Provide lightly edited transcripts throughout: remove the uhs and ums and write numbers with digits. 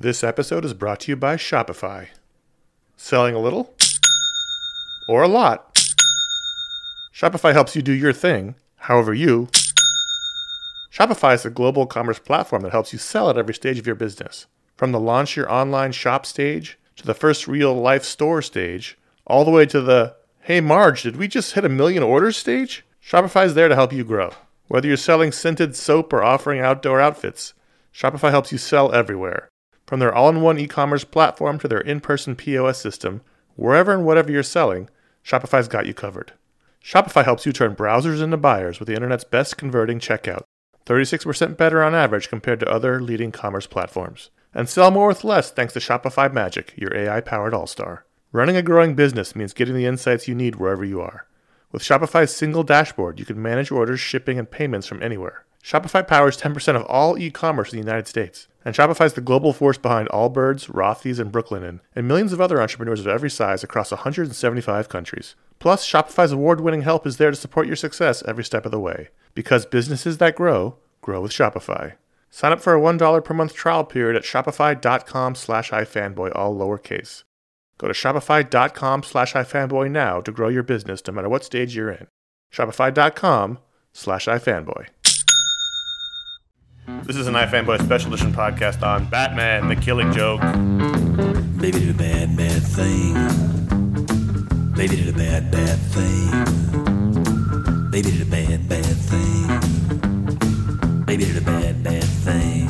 This episode is brought to you by Shopify. Selling a little or a lot? Shopify helps you do your thing, however you. Shopify is a global commerce platform that helps you sell at every stage of your business. From the launch your online shop stage, to the first real-life store stage, all the way to the, hey Marge, did we just hit 1 million orders stage? Shopify is there to help you grow. Whether you're selling scented soap or offering outdoor outfits, Shopify helps you sell everywhere. From their all-in-one e-commerce platform to their in-person POS system, wherever and whatever you're selling, Shopify's got you covered. Shopify helps you turn browsers into buyers with the internet's best converting checkout, 36% better on average compared to other leading commerce platforms. And sell more with less thanks to Shopify Magic, your AI-powered all-star. Running a growing business means getting the insights you need wherever you are. With Shopify's single dashboard, you can manage orders, shipping, and payments from anywhere. Shopify powers 10% of all e-commerce in the United States. And Shopify's the global force behind Allbirds, Rothy's, and Brooklinen, and millions of other entrepreneurs of every size across 175 countries. Plus, Shopify's award-winning help is there to support your success every step of the way. Because businesses that grow, grow with Shopify. Sign up for a $1 per month trial period at shopify.com/ifanboy, all lowercase. Go to shopify.com/ifanboy now to grow your business no matter what stage you're in. Shopify.com/ifanboy. This is an iFanboy Special Edition podcast on Batman, the Killing Joke. Baby did a bad, bad thing. Baby did a bad, bad thing. Baby did a bad, bad thing. Baby did a bad, bad thing.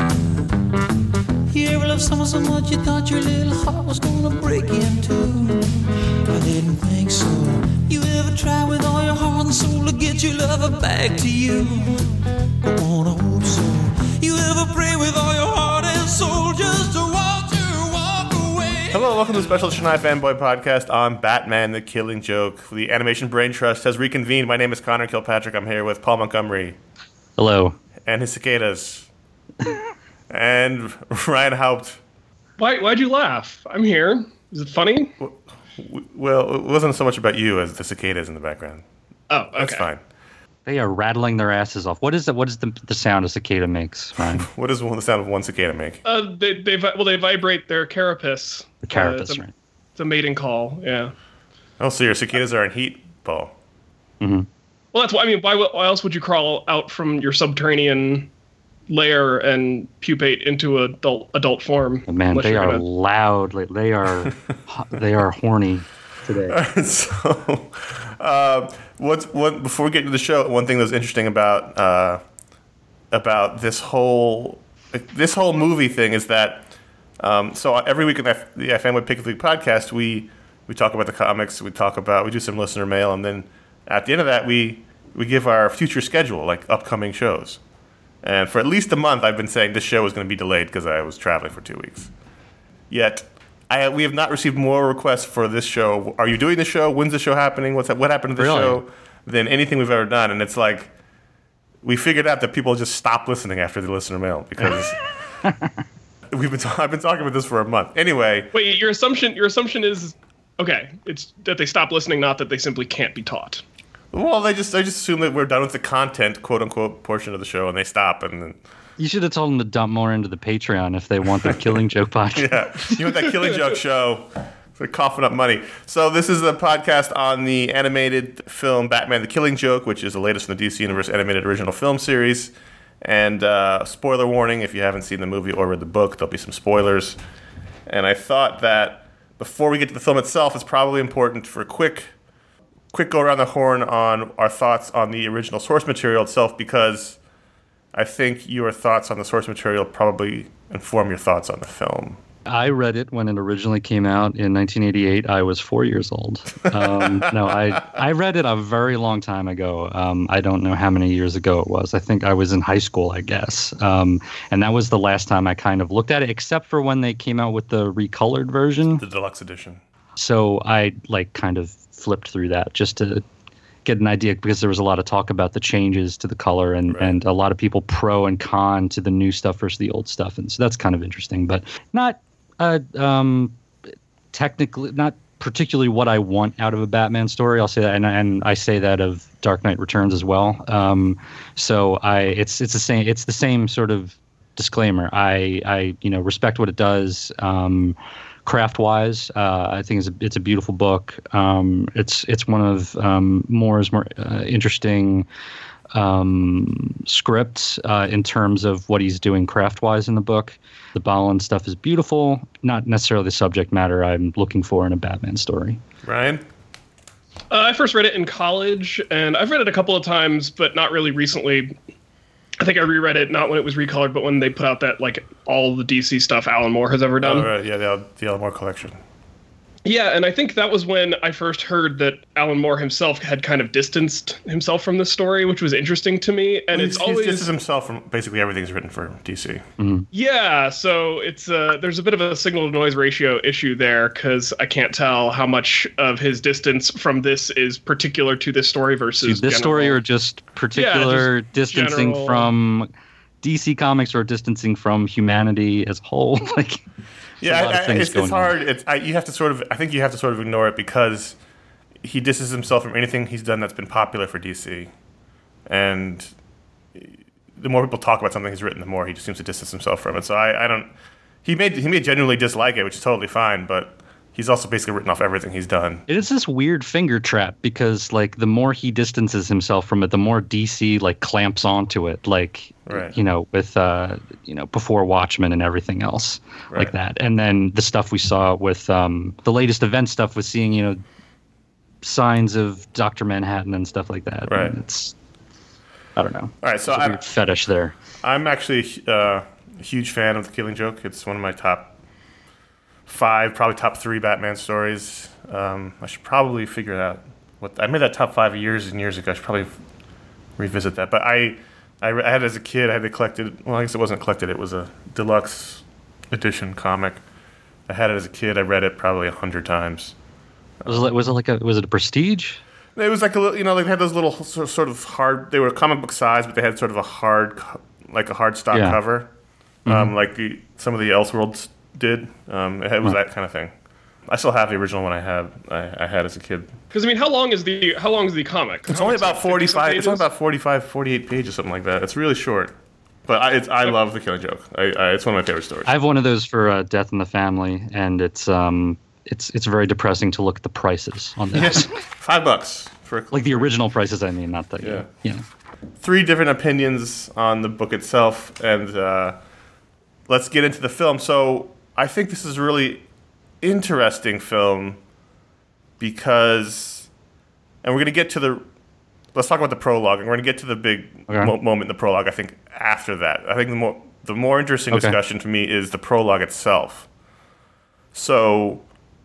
You ever love someone so much you thought your little heart was gonna break in two? I didn't think so. You ever try with all your heart and soul to get your lover back to you? I wanna hope so. You ever pray with all your heart and soul just to watch you walk away? Hello, welcome to the Special Edition iFanboy podcast on Batman, the Killing Joke. The Animation Brain Trust has reconvened. My name is Connor Kilpatrick. I'm here with Paul Montgomery. Hello. And his cicadas. And Ryan Haupt. Why'd you laugh? I'm here. Is it funny? Well, it wasn't so much about you as the cicadas in the background. Oh, okay. That's fine. They are rattling their asses off. What is the sound a cicada makes, Ryan? What does the sound of one cicada make? They vibrate their carapace. The carapace, right? It's a mating call. Yeah. Oh, so your cicadas are in heat, Paul? Mm-hmm. Well, that's why. I mean, why else would you crawl out from your subterranean lair and pupate into adult form? Oh, man, they are loud. They are horny today. So, before we get into the show, one thing that was interesting about this whole movie thing is that so every week in the iFanboy Pick of the Week podcast, we talk about the comics, we do some listener mail, and then at the end of that, we give our future schedule, like upcoming shows. And for at least a month, I've been saying this show was going to be delayed because I was traveling for 2 weeks. Yet, we have not received more requests for this show. Are you doing the show? When's the show happening? What happened to the show? Than anything we've ever done. And it's like, we figured out that people just stop listening after the listener mail because I've been talking about this for a month. Anyway. Wait, your assumption is, okay, it's that they stop listening, not that they simply can't be taught. Well, they just assume that we're done with the content, quote unquote, portion of the show, and they stop. And then you should have told them to dump more into the Patreon if they want their Killing Joke podcast. Yeah, you want that Killing Joke show? They're coughing up money. So this is a podcast on the animated film Batman: The Killing Joke, which is the latest in the DC Universe animated original film series. And spoiler warning: if you haven't seen the movie or read the book, there'll be some spoilers. And I thought that before we get to the film itself, it's probably important for a quick go around the horn on our thoughts on the original source material itself, because I think your thoughts on the source material probably inform your thoughts on the film. I read it when it originally came out in 1988. I was 4 years old. No, I read it a very long time ago. I don't know how many years ago it was. I think I was in high school, I guess. And that was the last time I kind of looked at it, except for when they came out with the recolored version. The deluxe edition. So I kind of flipped through that just to get an idea, because there was a lot of talk about the changes to the color and a lot of people pro and con to the new stuff versus the old stuff. And so that's kind of interesting, but not technically, not particularly what I want out of a Batman story. I'll say that, and I say that of Dark Knight Returns as well. So it's the same sort of disclaimer. I respect what it does. Craft wise, I think it's a beautiful book. It's one of Moore's more interesting scripts in terms of what he's doing craft wise in the book. The Balan stuff is beautiful, not necessarily the subject matter I'm looking for in a Batman story. Ryan? I first read it in college, and I've read it a couple of times, but not really recently. I think I reread it not when it was recolored, but when they put out that all the DC stuff Alan Moore has ever done. Oh, right. Yeah, the Alan Moore collection. Yeah, and I think that was when I first heard that Alan Moore himself had kind of distanced himself from this story, which was interesting to me. And he's distanced himself from basically everything he's written for DC. Mm-hmm. Yeah, so it's there's a bit of a signal-to-noise ratio issue there, because I can't tell how much of his distance from this is particular to this story versus this story, or just particular distancing general from DC Comics, or distancing from humanity as a whole. Yeah, it's hard. You have to sort of. I think you have to sort of ignore it, because he distances himself from anything he's done that's been popular for DC, and the more people talk about something he's written, the more he just seems to distance himself from it. So I don't. He may genuinely dislike it, which is totally fine, but he's also basically written off everything he's done. It is this weird finger trap, because the more he distances himself from it, the more DC clamps onto it, right. With before Watchmen and everything else like that. And then the stuff we saw with the latest event stuff, with seeing signs of Dr. Manhattan and stuff like that. Right. And it's, I don't know. All right, so a weird fetish there. I'm actually a huge fan of The Killing Joke. It's one of my top 5, probably top 3 Batman stories. I should probably figure it out. I made that top 5 years and years ago. I should probably revisit that. But I had, as a kid, I had it collected. Well, I guess it wasn't collected. It was a deluxe edition comic. I had it as a kid. I read it probably 100 times. Was it a Prestige? It was like a little, they had those little sort of hard. They were comic book size, but they had sort of a hard stock cover, like some of the Elseworlds did. It was that kind of thing. I still have the original one I had as a kid. Because how long is the comic? It's only about 45. It's only about 45, 48 pages, something like that. It's really short, but I love The Killing Joke. It's one of my favorite stories. I have one of those for Death in the Family, and it's very depressing to look at the prices on this. Yes. $5 for the original prices. I mean, not the 3 different opinions on the book itself, and let's get into the film. So I think this is a really interesting film because, and we're going to get to let's talk about the prologue, and we're going to get to the big moment in the prologue, I think, after that. I think the more interesting discussion to me is the prologue itself. So,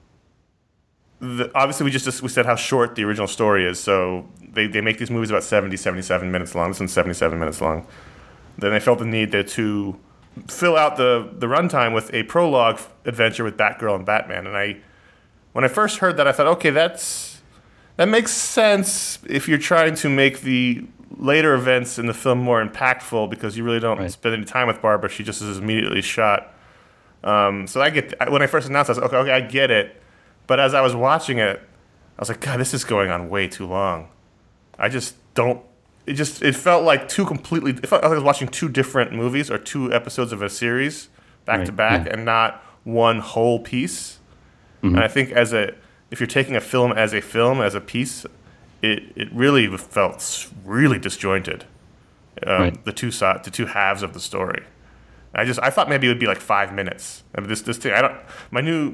obviously we said how short the original story is, so they make these movies about 77 minutes long. This one's 77 minutes long. Then they felt the need to fill out the runtime with a prologue adventure with Batgirl and Batman. And when I first heard that, I thought, okay, that makes sense if you're trying to make the later events in the film more impactful, because you really don't spend any time with Barbara. She just is immediately shot. So when I first announced it, I was like, okay, I get it. But as I was watching it, I was like, God, this is going on way too long. I just don't. It felt like it felt like I was watching 2 different movies or 2 episodes of a series back to back, and not one whole piece. Mm-hmm. And I think if you're taking a film, as a piece, it really felt really disjointed. The two halves of the story. I thought maybe it would be 5 minutes. I mean, this thing, my new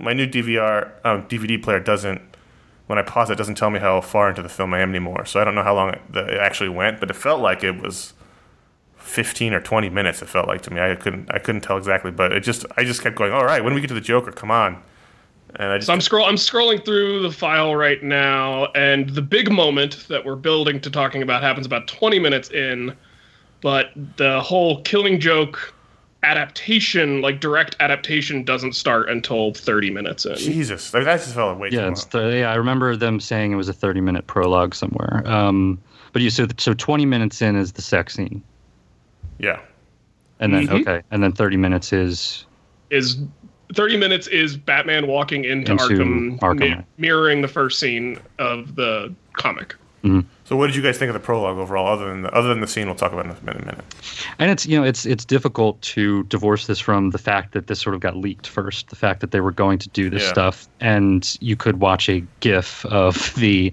DVD player doesn't. When I pause it, doesn't tell me how far into the film I am anymore. So I don't know how long it actually went, but it felt like it was 15 or 20 minutes. It felt like to me. I couldn't tell exactly, but I just kept going. All right, when do we get to the Joker? Come on. And so I'm scrolling through the file right now, and the big moment that we're building to talking about happens about 20 minutes in, but the whole Killing Joke adaptation, direct adaptation, doesn't start until 30 minutes in. Jesus, that just felt way too long. I remember them saying it was a 30-minute prologue somewhere. So 20 minutes in is the sex scene. Yeah. And then and then 30 minutes is 30 minutes is Batman walking into Arkham. Mirroring the first scene of the comic. Mm-hmm. So what did you guys think of the prologue overall, other than the scene we'll talk about in a minute? And it's difficult to divorce this from the fact that this sort of got leaked first, the fact that they were going to do this stuff, and you could watch a GIF of the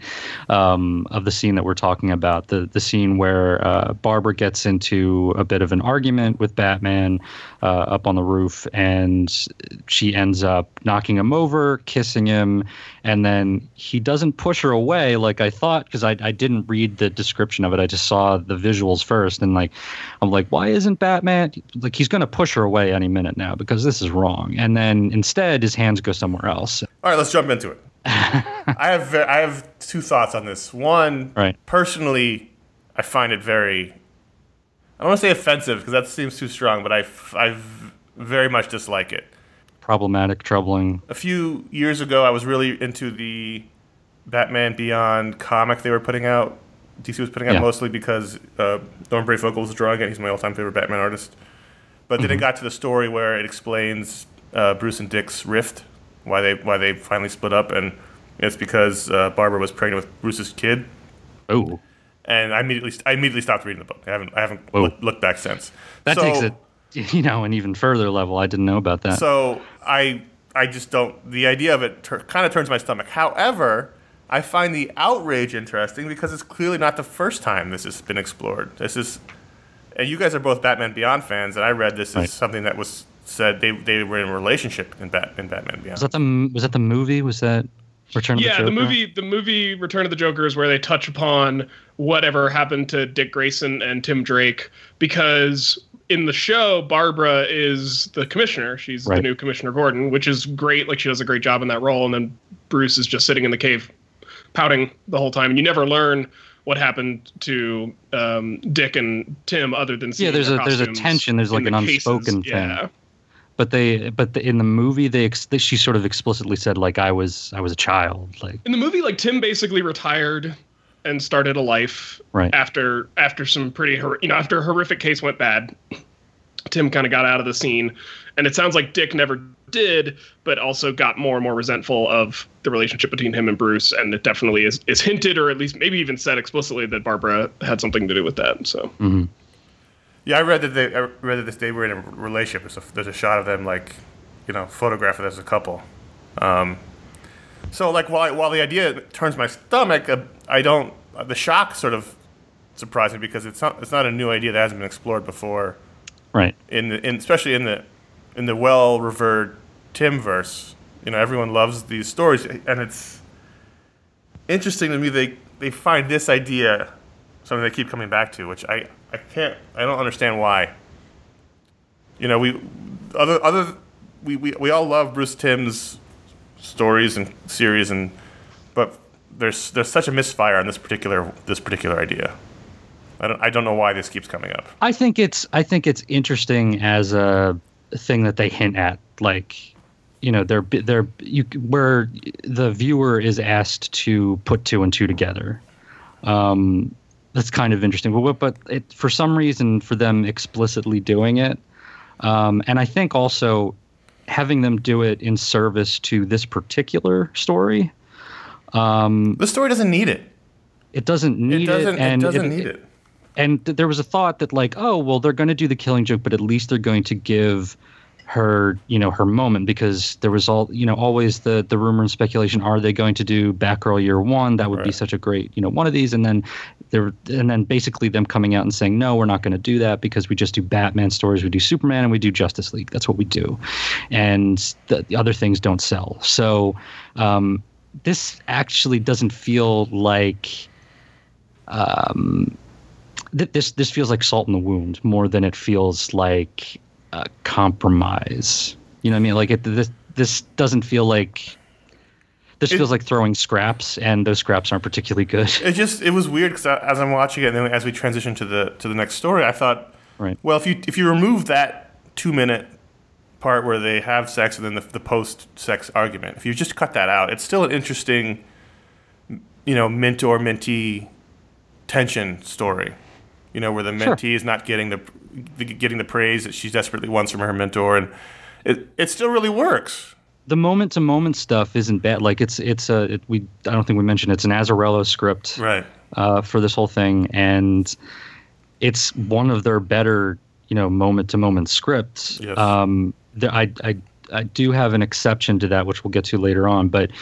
scene that we're talking about, the scene where Barbara gets into a bit of an argument with Batman up on the roof, and she ends up knocking him over, kissing him, and then he doesn't push her away like I thought, because I didn't read the description of it. I just saw the visuals first, and I'm like, why isn't Batman like, he's going to push her away any minute now because this is wrong? And then instead his hands go somewhere else. All right, let's jump into it. I have two thoughts on this. One, personally, I find it very, I don't want to say offensive because that seems too strong, but I very much dislike it. Problematic, troubling. A few years ago, I was really into the Batman Beyond comic they were putting out. DC was putting out mostly because Norman Brayfogle was drawing it. He's my all-time favorite Batman artist. But then it got to the story where it explains Bruce and Dick's rift, why they finally split up, and it's because Barbara was pregnant with Bruce's kid. Oh. And I immediately stopped reading the book. I haven't looked back since. That takes it, an even further level. I didn't know about that. So I just don't. The idea of it kind of turns my stomach. However, I find the outrage interesting because it's clearly not the first time this has been explored. And you guys are both Batman Beyond fans, and I read this as something that was said they were in a relationship in Batman Beyond. Was that the movie? Was that Return of the Joker? Yeah, the movie Return of the Joker is where they touch upon whatever happened to Dick Grayson and Tim Drake, because in the show, Barbara is the commissioner. She's the new Commissioner Gordon, which is great. Like, she does a great job in that role. And then Bruce is just sitting in the cave pouting the whole time. And you never learn what happened to Dick and Tim other than seeing there's a tension. There's like an unspoken thing. Yeah. But in the movie, she sort of explicitly said, like, I was a child. Like, in the movie, like, Tim basically retired and started a life after some pretty after a horrific case went bad. Tim kind of got out of the scene, and it sounds like Dick never did, but also got more and more resentful of the relationship between him and Bruce, and it definitely is hinted, or at least maybe even said explicitly, that Barbara had something to do with that. So. Mm-hmm. Yeah, I read that they were in a relationship. There's a shot of them, like, photographed as a couple. So, like, while the idea turns my stomach, the shock sort of surprised me because it's not a new idea that hasn't been explored before. Right. Especially in the well-revered Timverse. Everyone loves these stories, and it's interesting to me they find this idea something they keep coming back to, which I don't understand why. We all love Bruce Timm's stories and series, but there's such a misfire on this particular idea. I don't know why this keeps coming up. I think it's interesting as a thing that they hint at, like, where the viewer is asked to put two and two together. That's kind of interesting, but for some reason, for them explicitly doing it, and I think also having them do it in service to this particular story. The story doesn't need it. It doesn't need it. It doesn't need it. And there was a thought that, like, oh, well, they're going to do the Killing Joke, but at least they're going to give her, her moment, because there was always the rumor and speculation, are they going to do Batgirl Year One? That would be such a great, one of these. And then basically them coming out and saying, no, we're not going to do that because we just do Batman stories, we do Superman, and we do Justice League. That's what we do. And the other things don't sell. So this actually doesn't feel like this feels like salt in the wound more than it feels like compromise. You know what I mean? Like, this doesn't feel like... This feels like throwing scraps, and those scraps aren't particularly good. It was weird because as I'm watching it, and then as we transition to the next story, I thought, well, if you remove that 2-minute part where they have sex and then the post-sex argument, if you just cut that out, it's still an interesting, mentor-mentee tension story. Where the mentee is not getting the praise that she desperately wants from her mentor, and it still really works. The moment-to-moment stuff isn't bad. Like, I don't think we mentioned it's an Azzarello script, right? for this whole thing, and it's one of their better, moment-to-moment scripts. Yes. I do have an exception to that, which we'll get to later on, but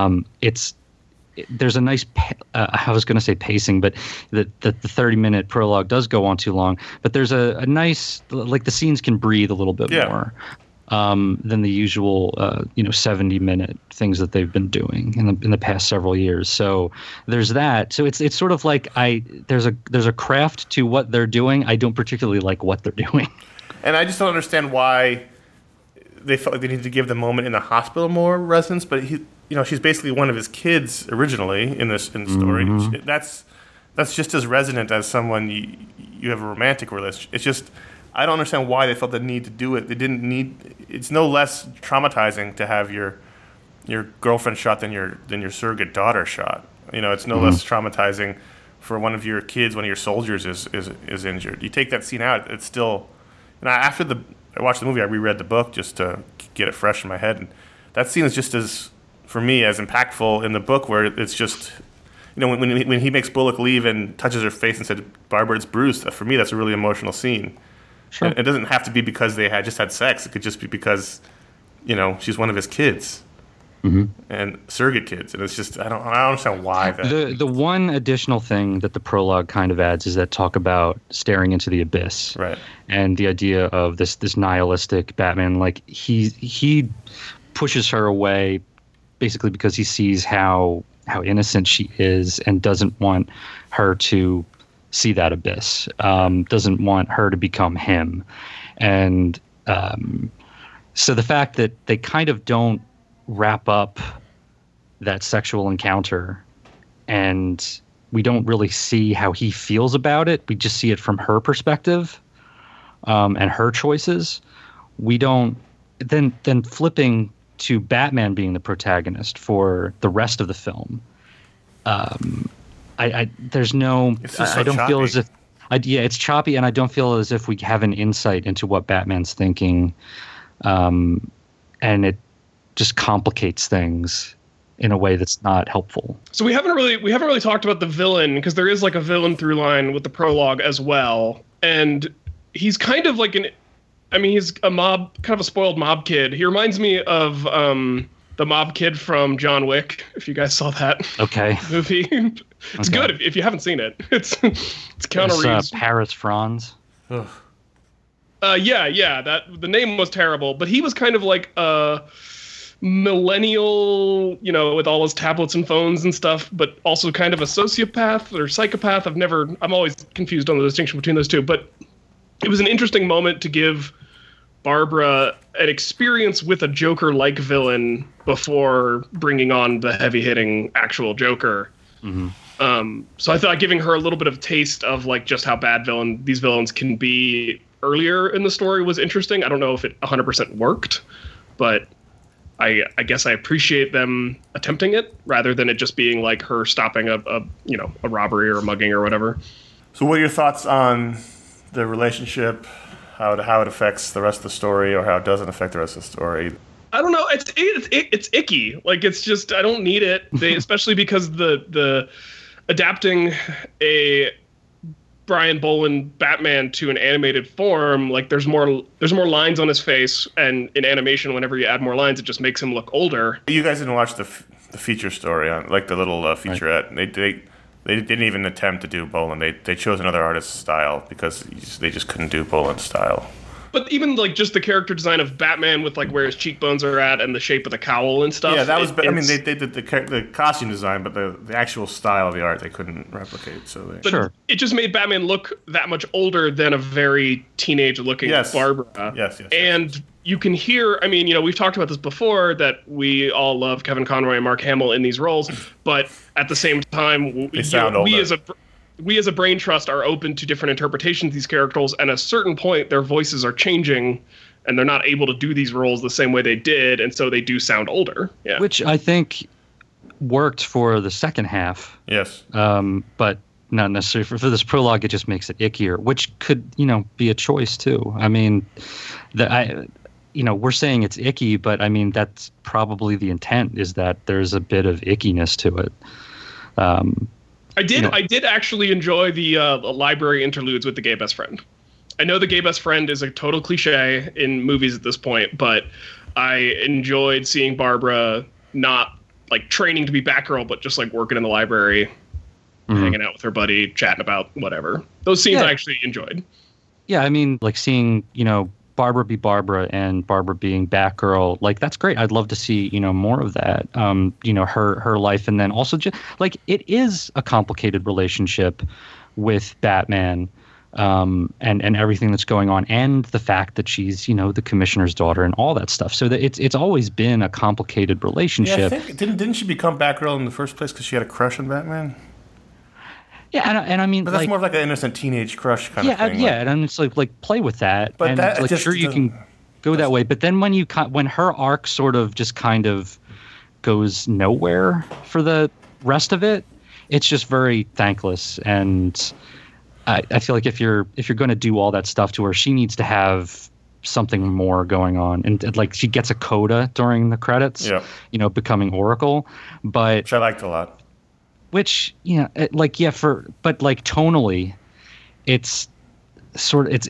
there's a nice, I was going to say pacing, but the 30-minute prologue does go on too long. But there's a nice, like the scenes can breathe a little bit more than the usual, 70-minute things that they've been doing in the past several years. So there's that. So it's sort of like there's a craft to what they're doing. I don't particularly like what they're doing. And I just don't understand why they felt like they needed to give the moment in the hospital more resonance, but she's basically one of his kids originally in the story. Mm-hmm. That's just as resonant as someone you have a romantic relationship. It's just, I don't understand why they felt the need to do it. They didn't need. It's no less traumatizing to have your girlfriend shot than your surrogate daughter shot. It's no less traumatizing for one of your kids, one of your soldiers is injured. You take that scene out, it's still. After I watched the movie, I reread the book just to get it fresh in my head, and that scene is just as, for me, as impactful in the book, where it's just, when he makes Bullock leave and touches her face and said, "Barbara, it's bruised." For me, that's a really emotional scene. Sure. It doesn't have to be because they had just had sex. It could just be because, she's one of his kids. Mm-hmm. And surrogate kids, and it's just I don't understand why that. The one additional thing that the prologue kind of adds is that talk about staring into the abyss, Right? And the idea of this nihilistic Batman, like he pushes her away, basically because he sees how innocent she is and doesn't want her to see that abyss, doesn't want her to become him, and so the fact that they kind of don't wrap up that sexual encounter and we don't really see how he feels about it. We just see it from her perspective and her choices. We don't then flipping to Batman being the protagonist for the rest of the film. There's no, I don't feel as if, it's choppy, and I don't feel as if we have an insight into what Batman's thinking. And it just complicates things in a way that's not helpful. So we haven't really talked about the villain, because there is like a villain through line with the prologue as well, and he's kind of like he's kind of a spoiled mob kid. He reminds me of the mob kid from John Wick, if you guys saw that movie. It's good if you haven't seen it. It's Keanu Reeves. Paris Franz. Yeah, that the name was terrible, but he was kind of like a millennial, with all his tablets and phones and stuff, but also kind of a sociopath or psychopath. I'm always confused on the distinction between those two, but it was an interesting moment to give Barbara an experience with a Joker-like villain before bringing on the heavy-hitting actual Joker. Mm-hmm. So I thought giving her a little bit of taste of like just how bad these villains can be earlier in the story was interesting. I don't know if it 100% worked, but I guess I appreciate them attempting it rather than it just being like her stopping a robbery or a mugging or whatever. So what are your thoughts on the relationship, how it affects the rest of the story, or how it doesn't affect the rest of the story? I don't know. It's icky. Like, it's just, I don't need it. Especially because the adapting a Brian Boland Batman to an animated form, like there's more lines on his face, and in animation, whenever you add more lines, it just makes him look older. You guys didn't watch the feature story on, like, the little featurette. Right. They didn't even attempt to do Boland. They chose another artist's style because they just couldn't do Boland's style. But even like just the character design of Batman with like where his cheekbones are at and the shape of the cowl and stuff. Yeah, that was. They did the costume design, but the actual style of the art they couldn't replicate. But it just made Batman look that much older than a very teenage-looking Barbara. Yes. And you can hear. We've talked about this before, that we all love Kevin Conroy and Mark Hamill in these roles, but at the same time, we as a brain trust are open to different interpretations of these characters, and at a certain point their voices are changing and they're not able to do these roles the same way they did, and so they do sound older. Yeah. Which I think worked for the second half. Yes. But not necessarily for this prologue. It just makes it ickier, which could, be a choice too. We're saying it's icky, but that's probably the intent, is that there's a bit of ickiness to it. I did actually enjoy the library interludes with the gay best friend. I know the gay best friend is a total cliche in movies at this point, but I enjoyed seeing Barbara not like training to be Batgirl, but just like working in the library, hanging out with her buddy, chatting about whatever. Those scenes I actually enjoyed. Yeah, I mean, like seeing, Barbara be Barbara and Barbara being Batgirl, like that's great. I'd love to see, more of that. Her life, and then also just like it is a complicated relationship with Batman, and everything that's going on, and the fact that she's, the commissioner's daughter and all that stuff. So that it's always been a complicated relationship. Yeah, I think didn't she become Batgirl in the first place because she had a crush on Batman? Yeah, and I mean, but that's more of like an innocent teenage crush kind of thing. Yeah, and it's like play with that. But and that like just sure you can go that way, but then when her arc sort of just kind of goes nowhere for the rest of it, it's just very thankless. And I feel like if you're going to do all that stuff to her, she needs to have something more going on. And like she gets a coda during the credits, becoming Oracle, which I liked a lot. Which but like tonally, it's sort of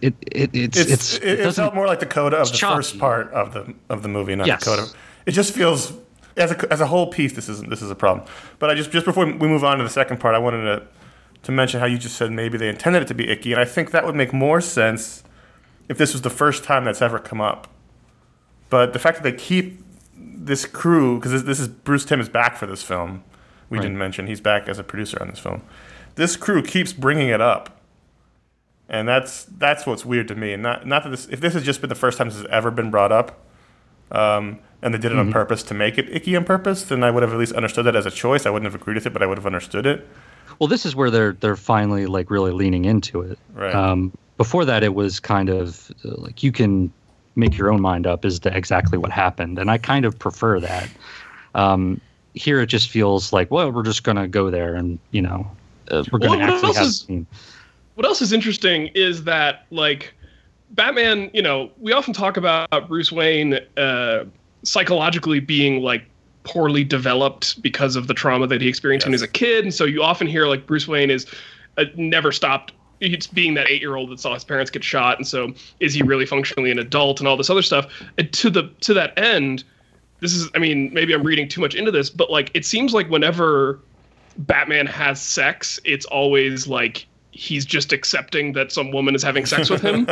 it felt more like the coda of the first part of the movie, not the coda. It just feels as a whole piece. This is a problem. But I just before we move on to the second part, I wanted to mention how you just said maybe they intended it to be icky, and I think that would make more sense if this was the first time that's ever come up. But the fact that they keep this crew, because this is Bruce Timm is back for this film. We didn't mention he's back as a producer on this film. This crew keeps bringing it up, and that's what's weird to me. And not that if this has just been the first time this has ever been brought up, and they did it on purpose to make it icky on purpose, then I would have at least understood that as a choice. I wouldn't have agreed with it, but I would have understood it. Well, this is where they're finally like really leaning into it. Right. Before that, it was kind of like you can make your own mind up as to exactly what happened, and I kind of prefer that. Here it just feels like, well, we're just going to go there and, we're going to actually have a scene. What else is interesting is that, like, Batman, we often talk about Bruce Wayne psychologically being, like, poorly developed because of the trauma that he experienced when he was a kid. And so you often hear, like, Bruce Wayne is never stopped. It's being that 8-year-old that saw his parents get shot. And so is he really functionally an adult and all this other stuff? And to that end, this is, I mean, maybe I'm reading too much into this, but like, it seems like whenever Batman has sex, it's always like he's just accepting that some woman is having sex with him. All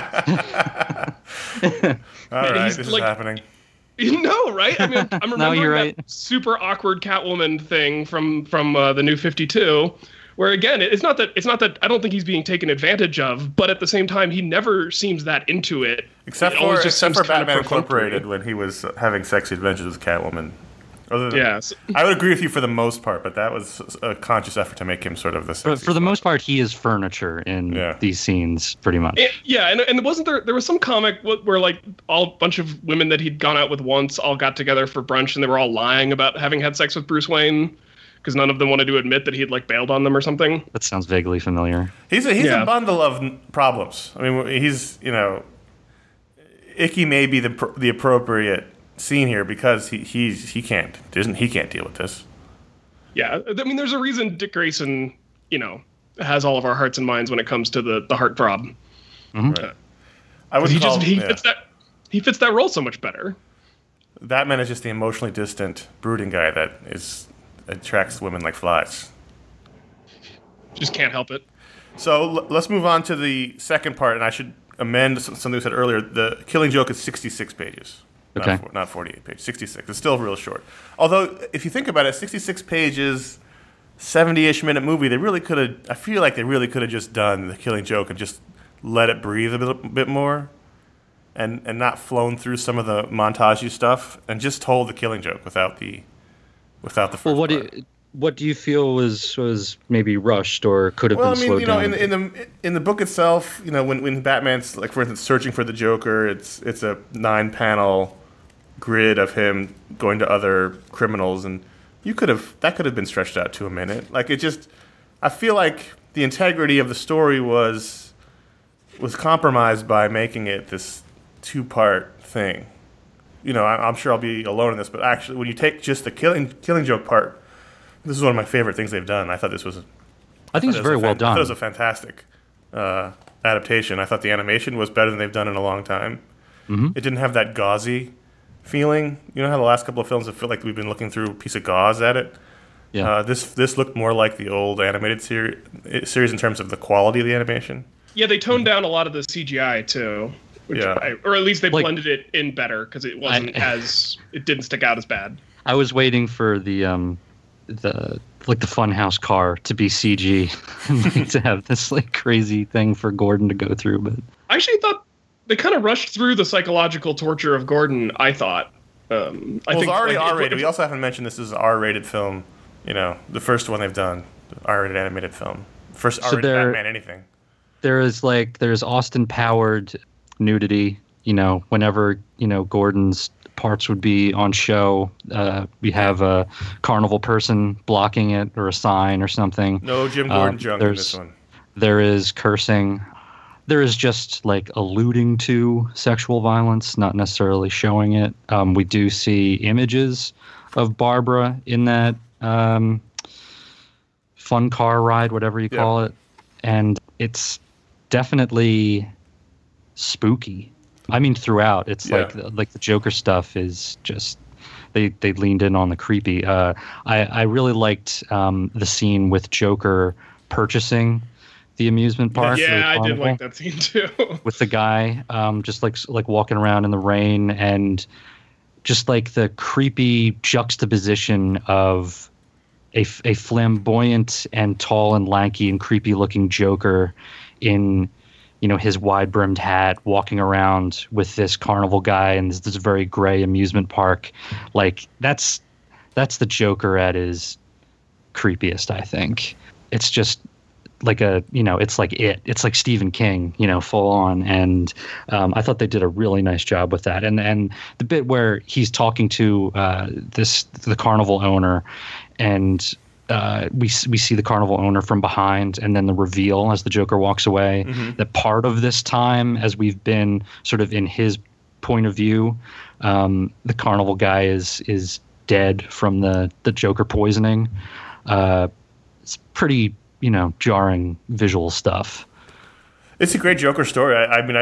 right, this is happening. Right? I mean, I'm remembering that super awkward Catwoman thing from the New 52, where again, it's not that I don't think he's being taken advantage of, but at the same time, he never seems that into it. Except for Batman Incorporated when he was having sexy adventures with Catwoman. I would agree with you for the most part, but that was a conscious effort to make him sort of the sexy for the most part, he is furniture in these scenes, pretty much. And wasn't there was some comic where like a bunch of women that he'd gone out with once all got together for brunch and they were all lying about having had sex with Bruce Wayne because none of them wanted to admit that he'd like bailed on them or something. That sounds vaguely familiar. He's a bundle of problems. I mean, he's icky may be the appropriate scene here because he can't deal with this. Yeah, I mean, there's a reason Dick Grayson, has all of our hearts and minds when it comes to the heartthrob. Right. He fits that role so much better. Batman is just the emotionally distant, brooding guy that attracts women like flies. Just can't help it. So let's move on to the second part, and I should amend something we said earlier. The Killing Joke is 66 pages. Okay. Not 48 pages, 66. It's still real short. Although, if you think about it, 66 pages, 70-ish minute movie, I feel like they really could have just done The Killing Joke and just let it breathe a bit more and not flown through some of the montage-y stuff and just told The Killing Joke without the first part. What do you feel was maybe rushed or could have been slowed down? In the book itself, when Batman's, like, for instance, searching for the Joker, it's a 9-panel grid of him going to other criminals, and that could have been stretched out to a minute. Like, I feel like the integrity of the story was compromised by making it this 2-part thing. I'm sure I'll be alone in this, but actually, when you take just the killing joke part, this is one of my favorite things they've done. I thought this was I think it's very well I done. thought it was a fantastic adaptation. I thought the animation was better than they've done in a long time. Mm-hmm. It didn't have that gauzy feeling. You know how the last couple of films have felt like we've been looking through a piece of gauze at it? Yeah. This looked more like the old animated series in terms of the quality of the animation. Yeah, they toned down a lot of the CGI too. Or at least they blended it in better because it wasn't it didn't stick out as bad. I was waiting for the Funhouse car to be CG and like, to have this like crazy thing for Gordon to go through. But I actually thought they kind of rushed through the psychological torture of Gordon. I thought. I think it's already R-rated. We also haven't mentioned this is an R-rated film. You know, the first one they've done, the R-rated animated film, first R-rated Batman anything. There's Austin-powered nudity. You know, whenever Gordon's parts would be on show, we have a carnival person blocking it or a sign or something. No Jim Gordon junk in this one. There is cursing. There is just like alluding to sexual violence, not necessarily showing it. We do see images of Barbara in that fun car ride, whatever you call it, and it's definitely spooky. I mean, throughout, it's like the Joker stuff is just they leaned in on the creepy. I really liked the scene with Joker purchasing the amusement park. Yeah, I did like that scene too. With the guy just like walking around in the rain, and just like the creepy juxtaposition of a flamboyant and tall and lanky and creepy looking Joker in his wide-brimmed hat, walking around with this carnival guy and this very gray amusement park. Like that's the Joker at his creepiest, I think. It's just like it's like Stephen King, full on. And I thought they did a really nice job with that. And the bit where he's talking to the carnival owner, and we see the carnival owner from behind, and then the reveal as the Joker walks away. Mm-hmm. That part of this time, as we've been sort of in his point of view, the carnival guy is dead from the Joker poisoning. It's pretty jarring visual stuff. It's a great Joker story.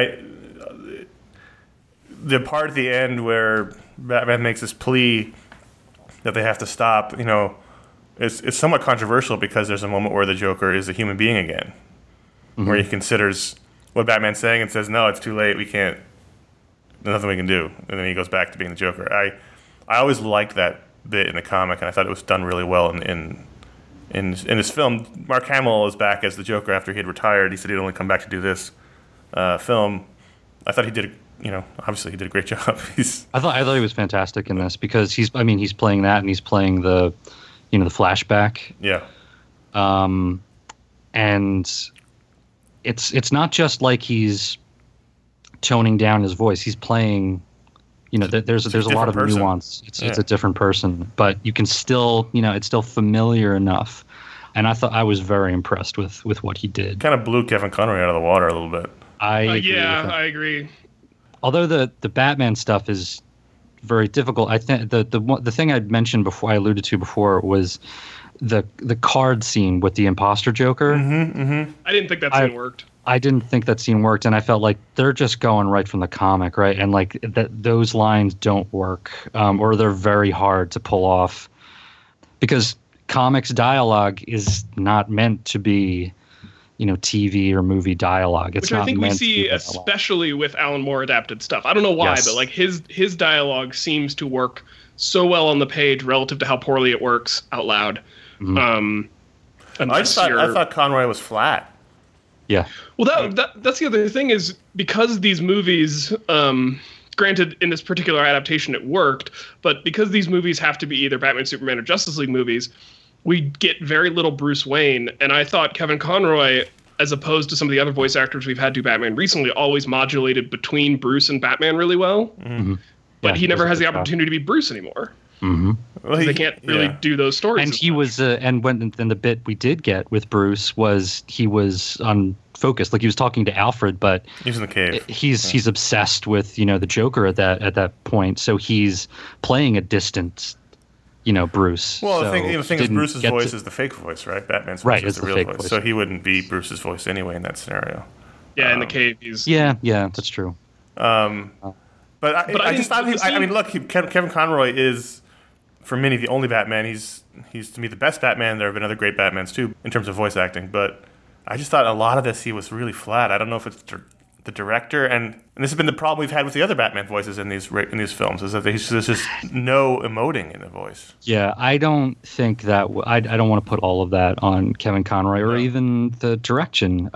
The part at the end where Batman makes this plea that they have to stop, it's somewhat controversial because there's a moment where the Joker is a human being again, mm-hmm. where he considers what Batman's saying and says, no, it's too late. There's nothing we can do. And then he goes back to being the Joker. I always liked that bit in the comic, and I thought it was done really well in this film. Mark Hamill is back as the Joker after he had retired. He said he'd only come back to do this film. I thought he did, obviously he did a great job. I thought he was fantastic in this because he's playing that, and he's playing the flashback. Yeah. And it's not just like he's toning down his voice. He's playing. There's a lot of nuance. It's a different person, but you can still, it's still familiar enough. And I was very impressed with what he did. Kind of blew Kevin Conroy out of the water a little bit. I agree. Although the Batman stuff is very difficult, I think the thing I'd mentioned before, I alluded to before, was the card scene with the imposter Joker. Mm-hmm, mm-hmm. I didn't think that scene worked. I didn't think that scene worked, and I felt like they're just going right from the comic, right? And like those lines don't work, or they're very hard to pull off, because comics dialogue is not meant to be, TV or movie dialogue. It's Which not I think meant we see, especially with Alan Moore adapted stuff. I don't know why, but like his dialogue seems to work so well on the page relative to how poorly it works out loud. Mm-hmm. I thought Conroy was flat. Yeah. Well, that's the other thing is because these movies, granted in this particular adaptation it worked, but because these movies have to be either Batman, Superman, or Justice League movies, we get very little Bruce Wayne. And I thought Kevin Conroy, as opposed to some of the other voice actors we've had do Batman recently, always modulated between Bruce and Batman really well. Mm-hmm. But he never has the opportunity to be Bruce anymore. Mm-hmm. Well, they can't really do those stories. And he was, and the bit we did get with Bruce was he was unfocused. Like he was talking to Alfred, but he's in the cave. He's obsessed with the Joker at that point. So he's playing a distant Bruce. Well, So the thing is, didn't Bruce's get voice to- is the fake voice, right? Batman's voice Right, is it's the the real fake voice. voice. So he wouldn't be Bruce's voice anyway in that scenario. Yeah, in the cave, he's. Yeah, that's true. But I just thought Kevin Conroy is, for many, the only Batman. He's to me the best Batman. There have been other great Batmans too in terms of voice acting, but I just thought a lot of this he was really flat. I don't know if it's the director, and this has been the problem we've had with the other Batman voices in these films, is that there's just no emoting in the voice. Yeah, I don't think that I don't want to put all of that on Kevin Conroy or even the direction.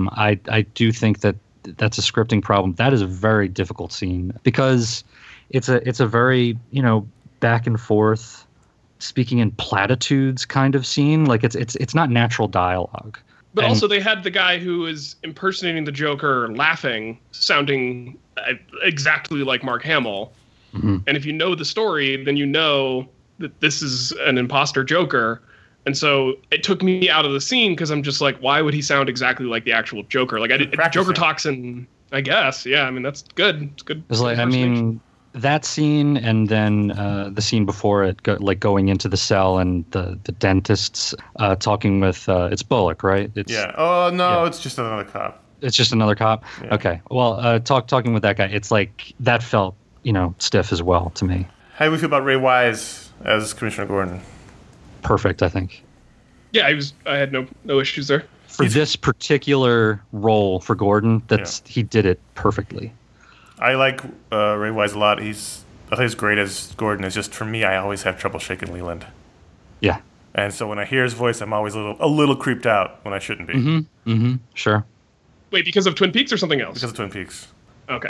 I do think that that's a scripting problem. That is a very difficult scene because it's a very back and forth, speaking in platitudes kind of scene. Like it's not natural dialogue. But also, they had the guy who is impersonating the Joker laughing, sounding exactly like Mark Hamill. Mm-hmm. And if you know the story, then you know that this is an imposter Joker. And so it took me out of the scene because I'm just like, why would he sound exactly like the actual Joker? Like, Joker talks in, I guess. Yeah, I mean, that's good. It's good. It's like, I mean, that scene and then the scene before it, going into the cell and the dentist's talking with, it's Bullock, right? Oh, no, it's just another cop. It's just another cop? Yeah. Okay. Well, talking with that guy, it's like, that felt, stiff as well to me. How do we feel about Ray Wise as Commissioner Gordon? Perfect, I think. Yeah, I had no issues there. For this particular role for Gordon, he did it perfectly. I like Ray Wise a lot. I think he's great as Gordon. It's just, for me, I always have trouble shaking Leland. Yeah. And so when I hear his voice, I'm always a little creeped out when I shouldn't be. Mm-hmm. Sure. Wait, because of Twin Peaks or something else? Because of Twin Peaks. Okay.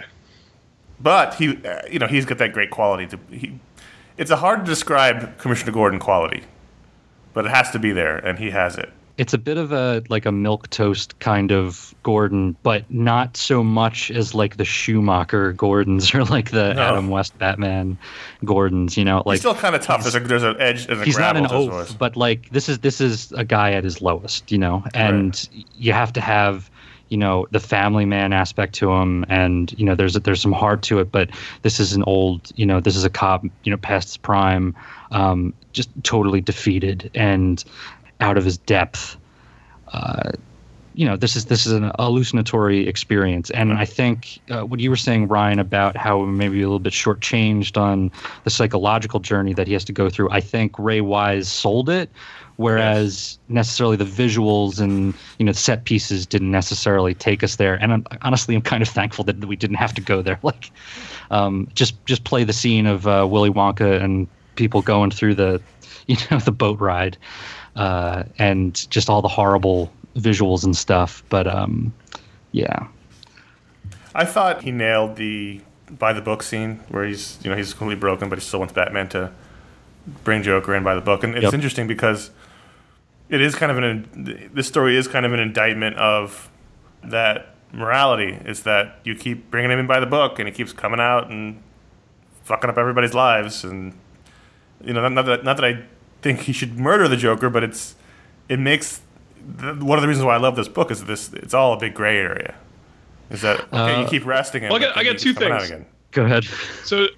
But he's got that great quality. It's a hard to describe Commissioner Gordon quality, but it has to be there, and he has it. It's a bit of a milquetoast kind of Gordon, but not so much as like the Schumacher Gordons or like the Adam West Batman Gordons. He's still kind of tough. There's an edge and a he's not gravel an to his oaf, voice. but like this is a guy at his lowest, and you have to have the family man aspect to him, and there's some heart to it, but this is an old this is a cop past his prime, just totally defeated and out of his depth. This is an hallucinatory experience, and I think what you were saying, Ryan, about how maybe a little bit shortchanged on the psychological journey that he has to go through. I think Ray Wise sold it, whereas necessarily the visuals and set pieces didn't necessarily take us there. And I'm kind of thankful that we didn't have to go there. Like, just play the scene of Willy Wonka and people going through the the boat ride. And just all the horrible visuals and stuff. But, yeah. I thought he nailed the by the book scene where he's completely broken, but he still wants Batman to bring Joker in by the book. And it's interesting because it is kind of this story is kind of an indictment of that morality, is that you keep bringing him in by the book and he keeps coming out and fucking up everybody's lives. And, not that I think he should murder the Joker, but it makes one of the reasons why I love this book is it's all a big gray area. Is that you keep resting him? Well, I got two things. Go ahead. So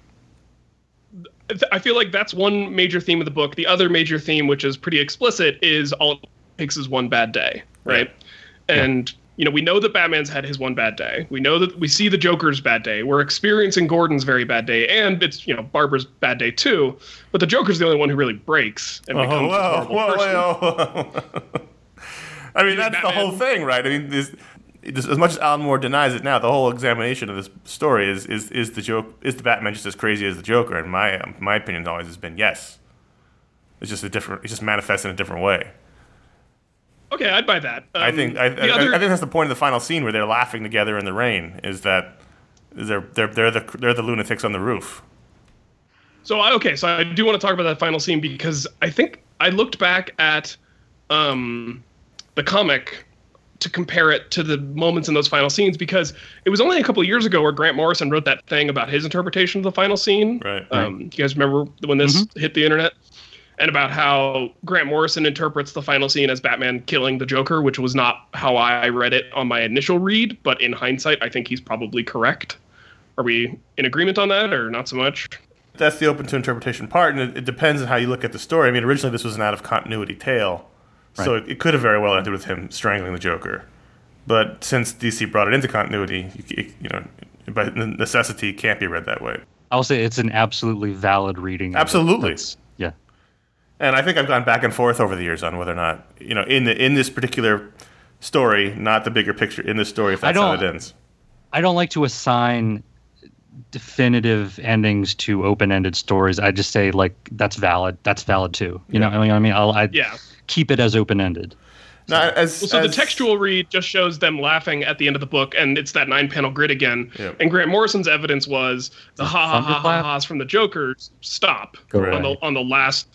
I feel like that's one major theme of the book. The other major theme, which is pretty explicit, is all it takes is one bad day, right? And we know that Batman's had his one bad day. We know that we see the Joker's bad day. We're experiencing Gordon's very bad day, and it's Barbara's bad day too. But the Joker's the only one who really breaks and becomes a horrible person. I mean, that's Batman. The whole thing, right? I mean, as much as Alan Moore denies it now, the whole examination of this story is the Batman just as crazy as the Joker? And my opinion always has been yes. It's just manifests in a different way. Okay, I'd buy that. I think that's the point of the final scene where they're laughing together in the rain. Is that they're the lunatics on the roof. So I do want to talk about that final scene because I think I looked back at the comic to compare it to the moments in those final scenes, because it was only a couple of years ago where Grant Morrison wrote that thing about his interpretation of the final scene. Right. You guys remember when this hit the internet? And about how Grant Morrison interprets the final scene as Batman killing the Joker, which was not how I read it on my initial read, but in hindsight, I think he's probably correct. Are we in agreement on that, or not so much? that's the open to interpretation part, and it depends on how you look at the story. I mean, originally this was an out of continuity tale, so Right. it could have very well ended with him strangling the Joker. But since DC brought it into continuity, by necessity, it can't be read that way. I'll say it's an absolutely valid reading. Absolutely. Yeah. And I think I've gone back and forth over the years on whether or not, in this particular story, not the bigger picture, in this story, if that's how it ends. I don't like to assign definitive endings to open-ended stories. I just say, like, that's valid. That's valid too. You know what I mean? I keep it as open-ended. No, the textual read just shows them laughing at the end of the book, and it's that 9-panel grid again. Yep. And Grant Morrison's evidence was the ha-ha-ha-ha-has from the Jokers stop on the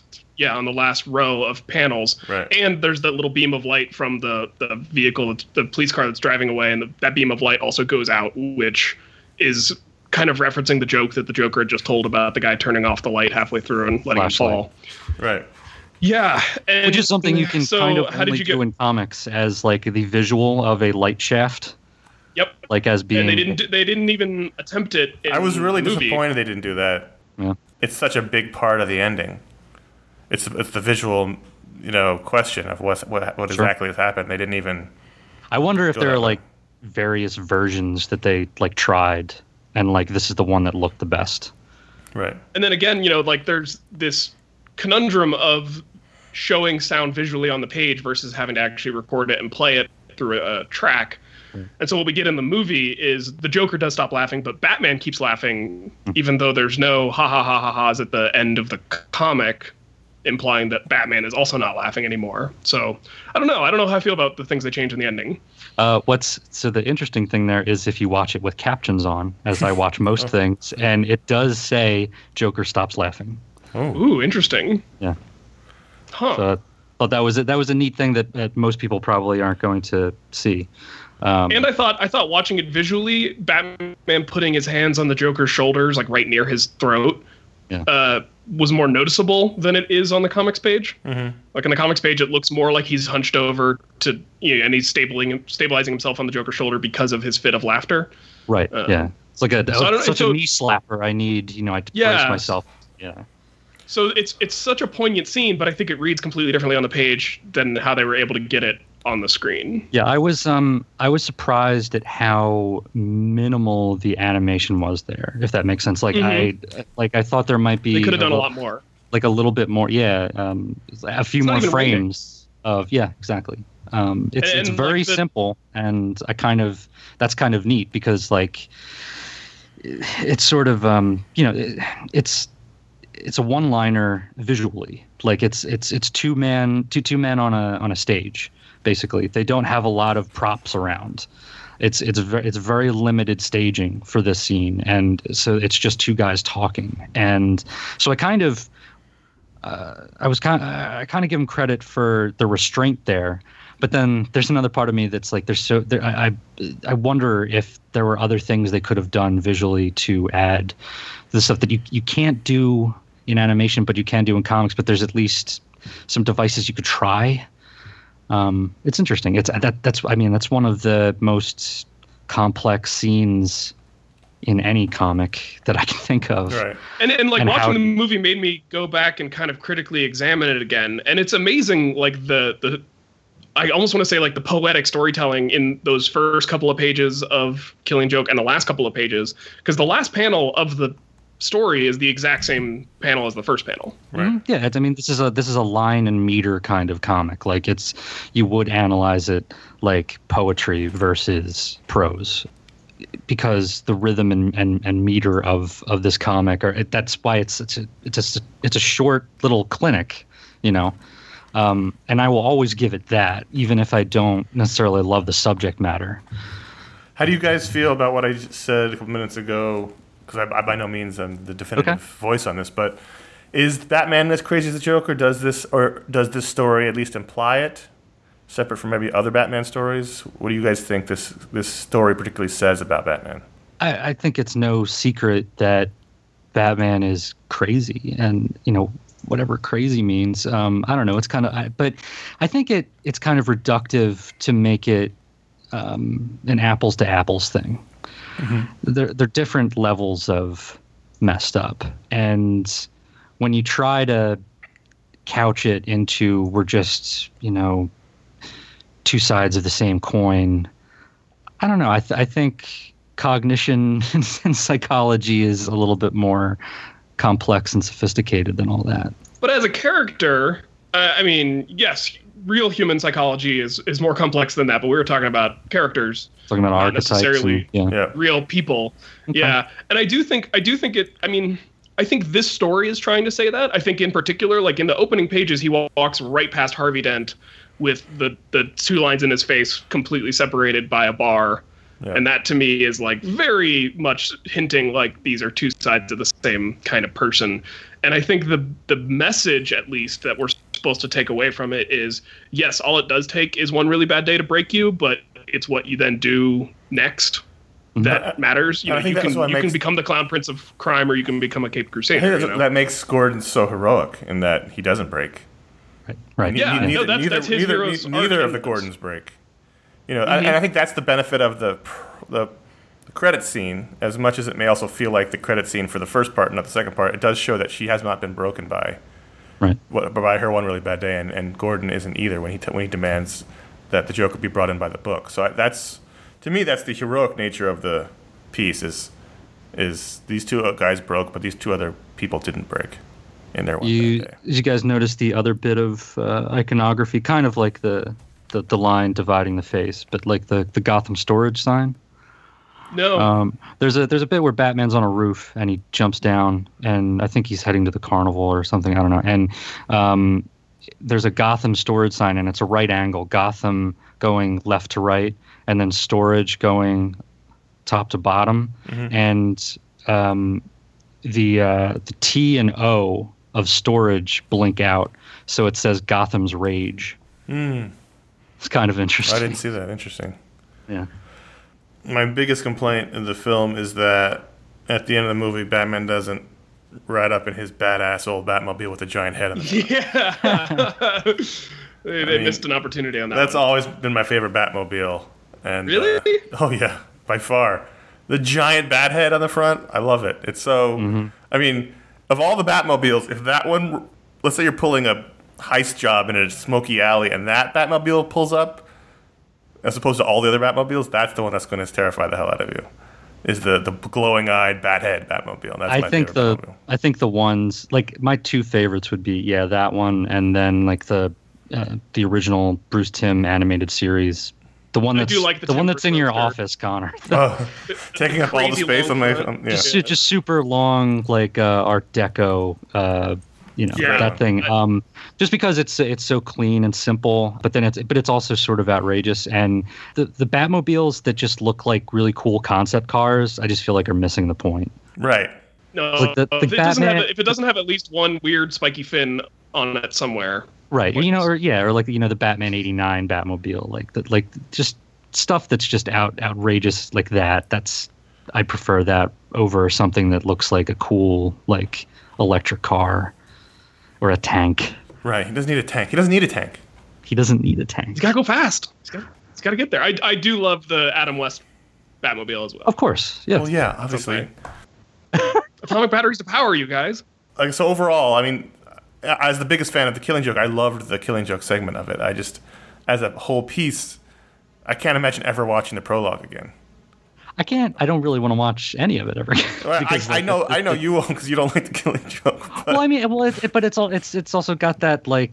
last row of panels. Right. And there's that little beam of light from the vehicle, the police car that's driving away, and that beam of light also goes out, which is kind of referencing the joke that the Joker had just told about the guy turning off the light halfway through and letting him fall. Right. Yeah, and which is something you can kind of only do get in comics as like the visual of a light shaft. Yep. Like as being. And they didn't even attempt it. I was really the movie. disappointed they didn't do that. Yeah. It's such a big part of the ending. It's the visual, question of what exactly has happened. They didn't even. I wonder if there are that way. like various versions that they like tried, and like this is the one that looked the best. Right. And then again, like there's this conundrum of showing sound visually on the page versus having to actually record it and play it through a track. And so what we get in the movie is the Joker does stop laughing, but Batman keeps laughing, even though there's no ha-ha-ha-ha-has at the end of the comic, implying that Batman is also not laughing anymore. So I don't know. I don't know how I feel about the things they change in the ending. So the interesting thing there is if you watch it with captions on, as I watch most things, and it does say Joker stops laughing. Ooh, interesting. Yeah. Huh. So but that was a neat thing that most people probably aren't going to see. And I thought watching it visually, Batman putting his hands on the Joker's shoulders, like right near his throat, was more noticeable than it is on the comics page. Mm-hmm. Like on the comics page, it looks more like he's hunched over and he's stabilizing himself on the Joker's shoulder because of his fit of laughter. Right. Yeah. It's like a knee slapper. I need, I to brace myself. Yeah. So it's such a poignant scene, but I think it reads completely differently on the page than how they were able to get it on the screen. Yeah, I was surprised at how minimal the animation was there, if that makes sense. Like I thought there might be they could have done a lot more. Like a little bit more, a few more frames of exactly. It's very simple, and that's kind of neat because like it's sort of it's a one-liner visually. Like it's two men on a stage. Basically, they don't have a lot of props around. It's very limited staging for this scene, and so it's just two guys talking. And so I kind of give them credit for the restraint there. But then there's another part of me that's like I wonder if there were other things they could have done visually to add the stuff that you can't do in animation, but you can do in comics. But there's at least some devices you could try. It's interesting. That's one of the most complex scenes in any comic that I can think of. Right. And watching the movie made me go back and kind of critically examine it again. And it's amazing, like the I almost want to say like the poetic storytelling in those first couple of pages of Killing Joke and the last couple of pages, because the last panel of the story is the exact same panel as the first panel. Right. Yeah, this is a line and meter kind of comic. Like you would analyze it like poetry versus prose, because the rhythm and meter of this comic that's why it's a short little clinic, and I will always give it that, even if I don't necessarily love the subject matter. How do you guys feel about what I just said a couple minutes ago? Because I by no means am the definitive voice on this, but is Batman as crazy as the Joker? Does this story at least imply it, separate from maybe other Batman stories? What do you guys think this story particularly says about Batman? I think it's no secret that Batman is crazy, and whatever crazy means. I don't know. It's kind of, but I think it's kind of reductive to make it an apples to apples thing. Mm-hmm. They're different levels of messed up. And when you try to couch it into we're just, two sides of the same coin, I don't know. I think cognition and psychology is a little bit more complex and sophisticated than all that. But as a character, yes, real human psychology is more complex than that. But we were talking about characters, talking about archetypes, necessarily and, real people. Okay. Yeah, and I think it. I think this story is trying to say that. I think in particular, like in the opening pages, he walks right past Harvey Dent with the two lines in his face completely separated by a bar. Yeah. And that to me is like very much hinting like these are two sides of the same kind of person. And I think the message, at least, that we're supposed to take away from it is, yes, all it does take is one really bad day to break you, but it's what you then do next that matters. You can become the clown prince of crime, or you can become a Cape Crusader. That makes Gordon so heroic in that he doesn't break. Right. That's his hero's neither of the Gordons break. And I think that's the benefit of the credit scene. As much as it may also feel like the credit scene for the first part, not the second part, it does show that she has not been broken by her one really bad day, and Gordon isn't either when he demands that the Joker be brought in by the book. So that's, to me, that's the heroic nature of the piece. Is these two guys broke, but these two other people didn't break in their one bad day. Did you guys notice the other bit of iconography, kind of like the line dividing the face, but like the Gotham storage sign? No. There's a bit where Batman's on a roof and he jumps down, and I think he's heading to the carnival or something. I don't know. And there's a Gotham storage sign, and it's a right angle. Gotham going left to right, and then storage going top to bottom. Mm-hmm. And the T and O of storage blink out, so it says Gotham's Rage. It's kind of interesting. I didn't see that. Interesting. Yeah. My biggest complaint in the film is that at the end of the movie, Batman doesn't ride up in his badass old Batmobile with a giant head on the front. They missed an opportunity on that. That's always been my favorite Batmobile. And really? Oh yeah, by far. The giant bat head on the front, I love it. It's so. Mm-hmm. I mean, of all the Batmobiles, if that one, let's say you're pulling a heist job in a smoky alley, and that Batmobile pulls up, as opposed to all the other Batmobiles, that's the one that's going to terrify the hell out of you. Is the glowing-eyed Bathead Batmobile? That's my favorite Batmobile. I think the ones, like, my two favorites would be that one, and then like the original Bruce Timm animated series. The one that's in your office, Connor. Taking up all the space on my just super long, like Art Deco. That thing. Just because it's so clean and simple, but it's also sort of outrageous. And the Batmobiles that just look like really cool concept cars, I just feel like are missing the point. Right. No, like if it doesn't have at least one weird spiky fin on it somewhere. Right. Or like the Batman '89 Batmobile, like just stuff that's just outrageous like that. I prefer that over something that looks like a cool like electric car. Or a tank. Right. He doesn't need a tank. He doesn't need a tank. He's got to go fast. He's got to get there. I do love the Adam West Batmobile as well. Of course. Yeah. Well, yeah, obviously. Atomic batteries to power, you guys. So overall, I mean, as the biggest fan of The Killing Joke, I loved the Killing Joke segment of it. I just, as a whole piece, I can't imagine ever watching the prologue again. I don't really want to watch any of it ever again. I know you won't because you don't like The Killing Joke. But. Well, I mean, it's also got that like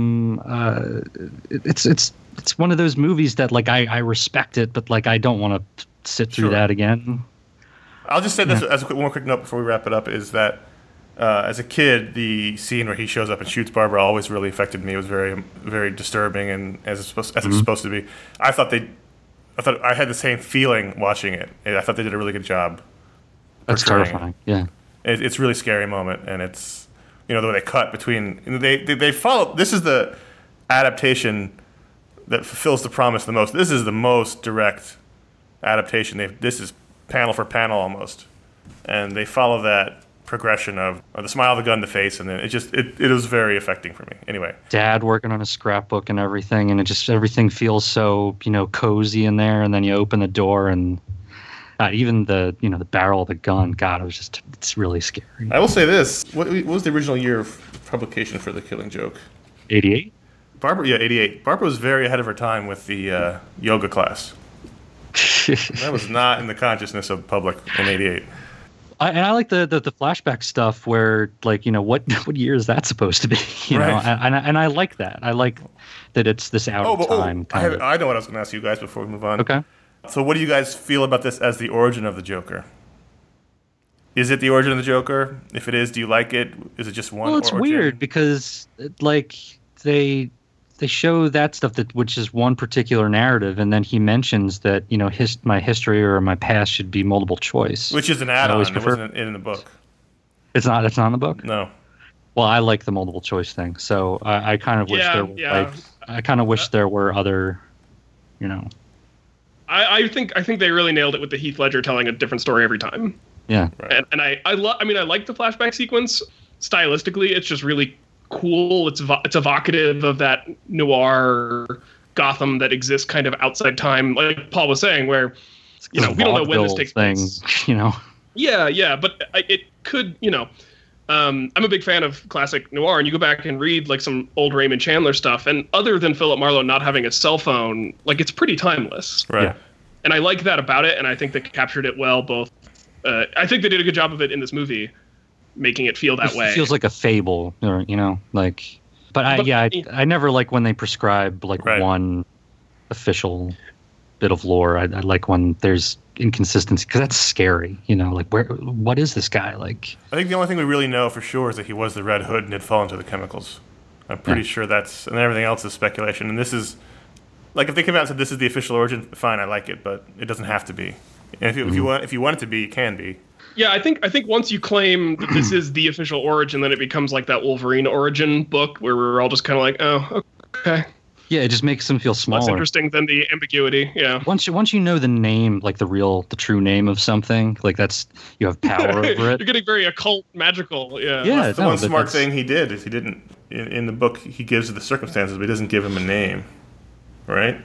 it's one of those movies that like I respect it, but like I don't want to sit through that again. I'll just say this as one quick note before we wrap it up is that as a kid, the scene where he shows up and shoots Barbara always really affected me. It was very, very disturbing, and as it's supposed to be. I thought I had the same feeling watching it. I thought they did a really good job. That's terrifying. Yeah, it's a really scary moment, and it's the way they cut between they follow. This is the adaptation that fulfills the promise the most. This is the most direct adaptation. This is panel for panel almost, and they follow that progression of the smile, the gun in the face, and then it was very affecting for me. Anyway, Dad working on a scrapbook and everything, and everything feels so cozy in there, and then you open the door and God, even the the barrel of the gun. God, it's really scary. I will say this: what was the original year of publication for The Killing Joke? 88. Barbara, yeah, 88. Barbara was very ahead of her time with the yoga class. That was not in the consciousness of the public in 88. I like the flashback stuff where, like, what year is that supposed to be? You know, and I like that. I like that it's this out of time. I know what I was going to ask you guys before we move on. Okay. So what do you guys feel about this as the origin of the Joker? Is it the origin of the Joker? If it is, do you like it? Is it just one? Well, it's origin? weird because like they show that stuff which is one particular narrative, and then he mentions that my history or my past should be multiple choice, which is an add-on. It wasn't in the book. It's not. It's not in the book. No. Well, I like the multiple choice thing, so I kind of wish there were I kind of wish there were other, I think they really nailed it with the Heath Ledger telling a different story every time. Yeah. Right. And I like the flashback sequence stylistically. It's just really cool. It's evocative of that noir Gotham that exists kind of outside time, like Paul was saying, where we don't know when this takes place. Yeah, but it could. I'm a big fan of classic noir, and you go back and read like some old Raymond Chandler stuff, and other than Philip Marlowe not having a cell phone, like it's pretty timeless. Right. Yeah. And I like that about it, and I think they captured it well. Both, I think they did a good job of it in this movie, making it feel that way. It feels like a fable, or like. But I never like when they prescribe like one official bit of lore. I like when there's inconsistency, because that's scary. Like what is this guy like? I think the only thing we really know for sure is that he was the Red Hood and had fallen to the chemicals. I'm pretty sure that's, and everything else is speculation. And this is, like, if they came out and said this is the official origin, fine, I like it, but it doesn't have to be. And if you want it to be, it can be. Yeah, I think once you claim that this is the official origin, then it becomes like that Wolverine origin book where we're all just kind of like, oh, okay. Yeah, it just makes them feel smaller. Less interesting than the ambiguity. Yeah. Once you know the name, like the true name of something, like you have power over it. You're getting very occult, magical. Yeah. Yeah. That's the one smart thing he did is he didn't in the book he gives the circumstances, but he doesn't give him a name, right?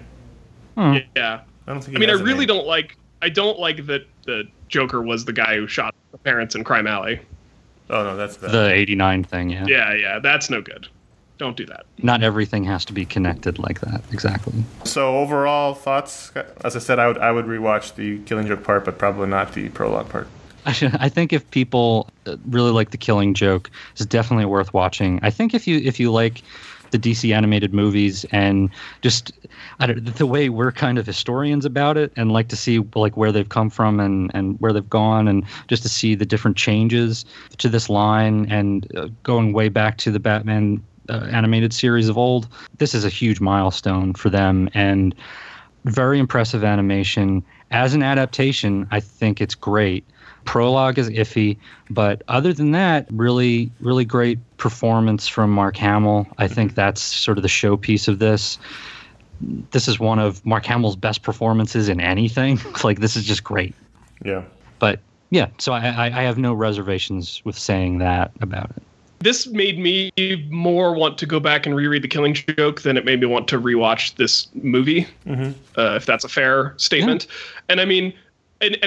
Yeah. I don't think. I don't like. I don't like that the Joker was the guy who shot the parents in Crime Alley. Oh no, that's bad. The 89 thing. Yeah. Yeah, that's no good. Don't do that. Not everything has to be connected like that. Exactly. So overall thoughts? As I said, I would rewatch the Killing Joke part, but probably not the prologue part. I think if people really like The Killing Joke, it's definitely worth watching. I think if you like the DC animated movies and just the way we're kind of historians about it and like to see like where they've come from and where they've gone, and just to see the different changes to this line and going way back to the Batman animated series of old, this is a huge milestone for them, and very impressive animation. As an adaptation, I think it's great. Prologue is iffy, but other than that, really, really great performance from Mark Hamill. I think that's sort of the showpiece of this. This is one of Mark Hamill's best performances in anything. Like, this is just great. Yeah. But yeah, so I have no reservations with saying that about it. This made me more want to go back and reread The Killing Joke than it made me want to rewatch this movie, if that's a fair statement. Yeah. And I mean, I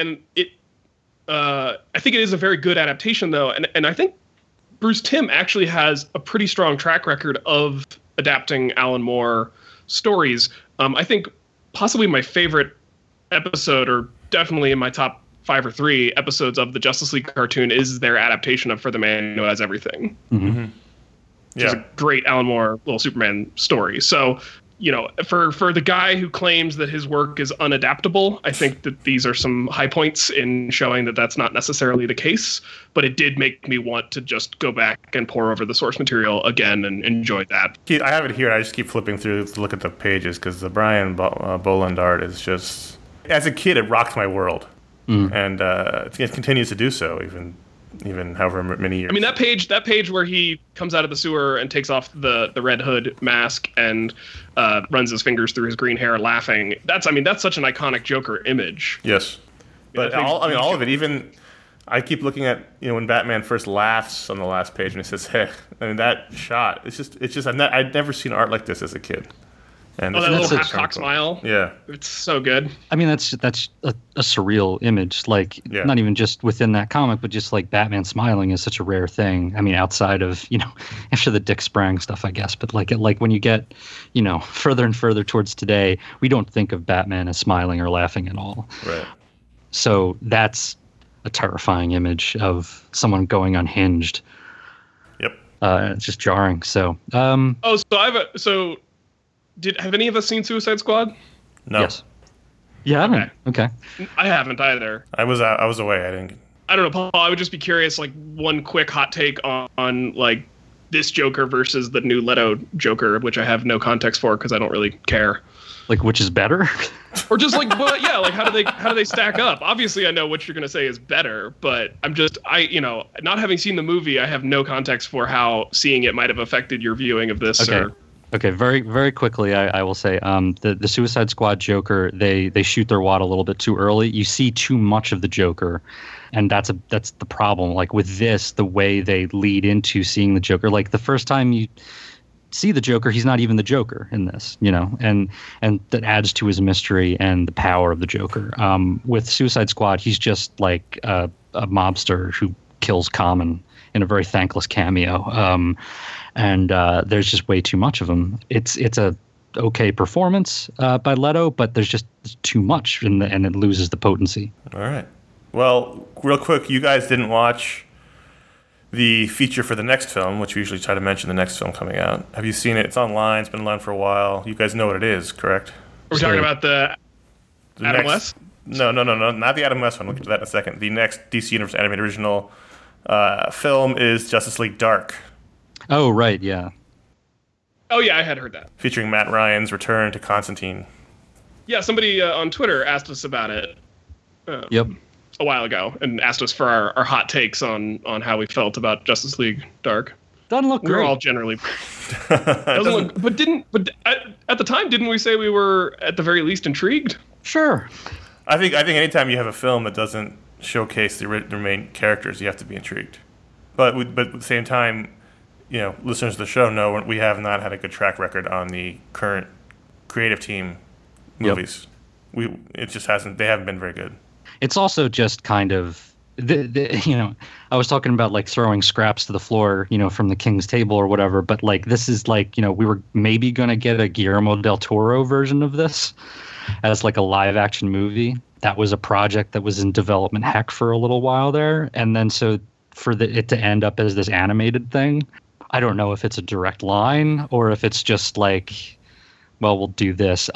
think it is a very good adaptation, though, and I think Bruce Timm actually has a pretty strong track record of adapting Alan Moore stories. I think possibly my favorite episode, or definitely in my top 5 or 3 episodes of the Justice League cartoon, is their adaptation of For the Man Who Has Everything. Mm-hmm. Which is a great Alan Moore Little Superman story. So, for the guy who claims that his work is unadaptable, I think that these are some high points in showing that that's not necessarily the case. But it did make me want to just go back and pore over the source material again and enjoy that. I have it here. I just keep flipping through to look at the pages because the Brian Boland art is just... As a kid, it rocked my world. And it continues to do so, even however many years. I mean, that page where he comes out of the sewer and takes off the Red Hood mask and runs his fingers through his green hair, laughing. That's such an iconic Joker image. Yes, but all of it. Even I keep looking at when Batman first laughs on the last page and he says, "Hey," I mean that shot. It's just I'd never seen art like this as a kid. And Oh, that this little is that's half kinda cock cool. smile. Yeah. It's so good. I mean, that's a surreal image. Like, Yeah. not even just within that comic, but just like Batman smiling is such a rare thing. I mean, outside of after the Dick Sprang stuff, I guess. But like when you get further and further towards today, we don't think of Batman as smiling or laughing at all. Right. So that's a terrifying image of someone going unhinged. Yep. It's just jarring. So, Oh, have any of us seen Suicide Squad? No. yes. Yeah, I haven't. Okay. I haven't either. I was away. I didn't. I don't know, Paul. I would just be curious, like one quick hot take on like this Joker versus the new Leto Joker, which I have no context for because I don't really care. Like, which is better? Or just like, but yeah, like how do they stack up? Obviously, I know what you're gonna say is better, but not having seen the movie, I have no context for how seeing it might have affected your viewing of this. Okay. Okay, very very quickly, I will say, the Suicide Squad Joker, they shoot their wad a little bit too early. You see too much of the Joker, and that's the problem. Like with this, the way they lead into seeing the Joker, like the first time you see the Joker, he's not even the Joker in this, and that adds to his mystery and the power of the Joker. With Suicide Squad, he's just like a mobster who kills Common in a very thankless cameo. And there's just way too much of him. It's a okay performance by Leto, but there's just too much, and it loses the potency. All right. Well, real quick, you guys didn't watch the feature for the next film, which we usually try to mention the next film coming out. Have you seen it? It's online. It's been online for a while. You guys know what it is, correct? We're talking about the Adam West? No, not the Adam West one. We'll get to that in a second. The next DC Universe animated original film is Justice League Dark. Oh, right, yeah. Oh yeah, I had heard that. Featuring Matt Ryan's return to Constantine. Yeah, somebody on Twitter asked us about it. Yep. A while ago, and asked us for our hot takes on how we felt about Justice League Dark. Doesn't look We were great. all generally. But at the time, didn't we say we were at the very least intrigued? Sure. I think anytime you have a film that doesn't showcase the main characters, you have to be intrigued. But at the same time, listeners of the show know we have not had a good track record on the current creative team movies. Yep. It just hasn't. They haven't been very good. It's also just kind of I was talking about like throwing scraps to the floor, from the King's Table or whatever. But like this is like we were maybe gonna get a Guillermo del Toro version of this as like a live action movie. That was a project that was in development heck for a little while there, and then so for it to end up as this animated thing, I don't know if it's a direct line or if it's just like, well, we'll do this.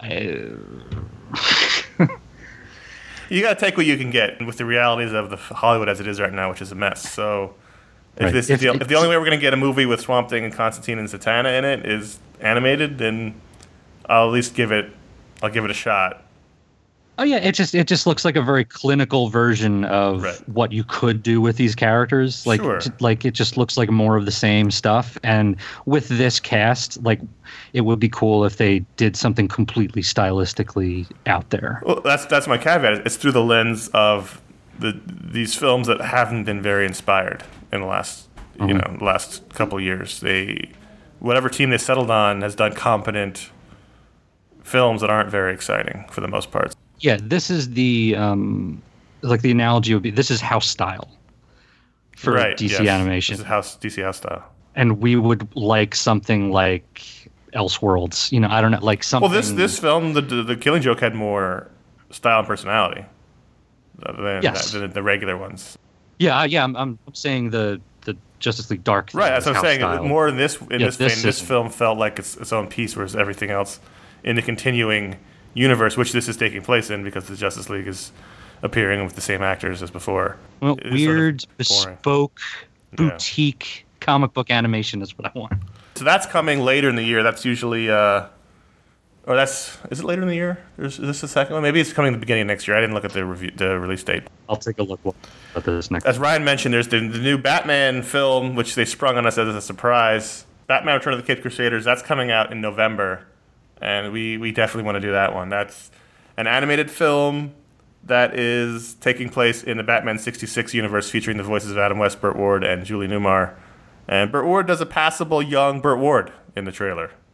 You got to take what you can get with the realities of the Hollywood as it is right now, which is a mess. So if the only way we're going to get a movie with Swamp Thing and Constantine and Zatanna in it is animated, then I'll at least give it a shot. Oh yeah, it just looks like a very clinical version of what you could do with these characters. Like, sure. Like it just looks like more of the same stuff. And with this cast, like it would be cool if they did something completely stylistically out there. Well, that's my caveat. It's through the lens of these films that haven't been very inspired in the last last couple of years. Whatever team they settled on has done competent films that aren't very exciting for the most part. Yeah, this is the the analogy would be this is house style for DC animation. This is DC house style. And we would like something like Elseworlds. I don't know, like something. Well, this film, the Killing Joke had more style and personality than the regular ones. Yeah. I'm saying the Justice League Dark. Right, that's what I'm saying. Style. More in this vein, this film felt like its own piece, whereas everything else in the continuing universe, which this is taking place in, because the Justice League is appearing with the same actors as before. Well, weird, bespoke, boutique comic book animation is what I want. So that's coming later in the year. That's usually, is it later in the year? Is this the second one? Maybe it's coming at the beginning of next year. I didn't look at the release date. I'll take a look at this next. As Ryan mentioned, there's the new Batman film, which they sprung on us as a surprise. Batman Return of the Caped Crusaders, that's coming out in November. And we definitely want to do that one. That's an animated film that is taking place in the Batman 66 universe, featuring the voices of Adam West, Burt Ward, and Julie Newmar. And Burt Ward does a passable young Burt Ward in the trailer.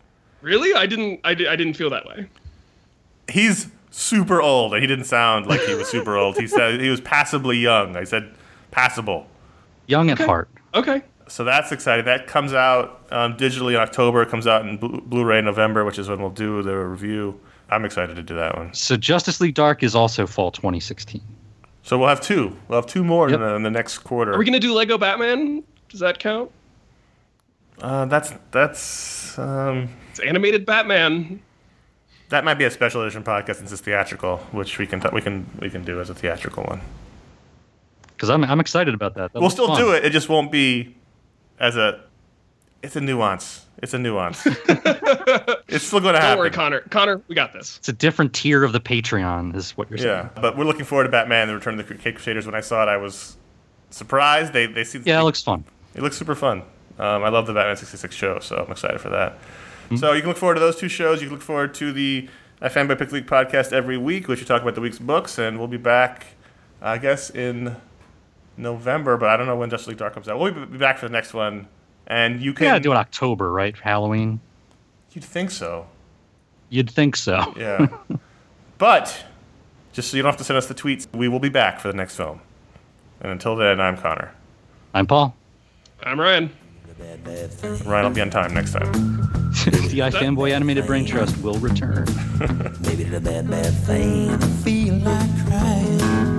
Really? I didn't feel that way. He's super old, and he didn't sound like he was super old. He said he was passably young. I said passable. Young at heart. Okay. So that's exciting. That comes out digitally in October. It comes out in Blu-ray in November, which is when we'll do the review. I'm excited to do that one. So Justice League Dark is also fall 2016. So we'll have two. We'll have two more Yep. in the next quarter. Are we gonna do Lego Batman? Does that count? That's It's animated Batman. that might be a special edition podcast since it's theatrical, which we can do as a theatrical one. Because I'm excited about that. We'll still do it. It just won't be as a. It's a nuance. It's a nuance. It's still going to happen. Don't worry, Connor. Connor, we got this. It's a different tier of the Patreon, is what you're saying. Yeah, but we're looking forward to Batman: The Return of the Cape Crusaders. When I saw it, I was surprised. They see. Yeah, it looks fun. It looks super fun. I love the Batman 66 show, so I'm excited for that. So you can look forward to those two shows. You can look forward to the iFanboy Pick League podcast every week, which we talk about the week's books, and we'll be back, I guess, in November, but I don't know when Justice League Dark comes out. We'll be back for the next one, and you can... Yeah, do it October, right? For Halloween. You'd think so. You'd think so. Yeah. But, just so you don't have to send us the tweets, we will be back for the next film. And until then, I'm Connor. I'm Paul. I'm Ryan. Ryan will be on time next time. The iFanboy Animated Brain Trust will return. Maybe did a bad, bad thing. I feel like crying.